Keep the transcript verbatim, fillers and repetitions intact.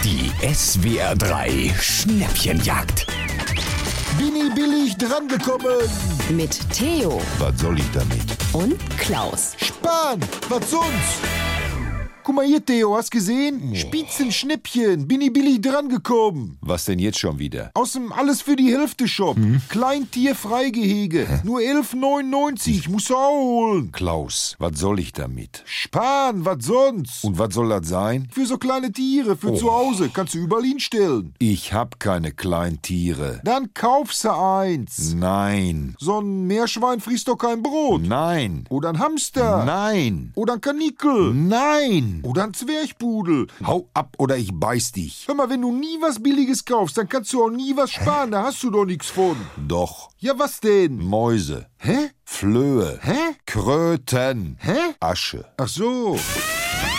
Die S W R drei Schnäppchenjagd. Bin ich billig drangekommen? Mit Theo Was soll ich damit? und Klaus. Spahn, was sonst? Guck mal hier, Theo, hast gesehen? Spitzenschnäppchen, bin ich billig drangekommen. Was denn jetzt schon wieder? Aus dem Alles-für-die-Hälfte-Shop. Hm? Kleintierfreigehege. Nur elf neunundneunzig, musst du auch holen. Klaus, was soll ich damit? Spahn, was sonst? Und was soll das sein? Für so kleine Tiere, für Oh. zu Hause, kannst du überall hinstellen. Ich hab keine Kleintiere. Dann kaufst du eins. Nein. So ein Meerschwein frisst doch kein Brot. Nein. Oder ein Hamster. Nein. Oder ein Kanickel. Nein. Oder ein Zwerchpudel. Hau ab oder ich beiß dich. Hör mal, wenn du nie was Billiges kaufst, dann kannst du auch nie was sparen. Da hast du doch nichts von. Doch. Ja, was denn? Mäuse. Hä? Flöhe. Hä? Kröten. Hä? Asche. Ach so.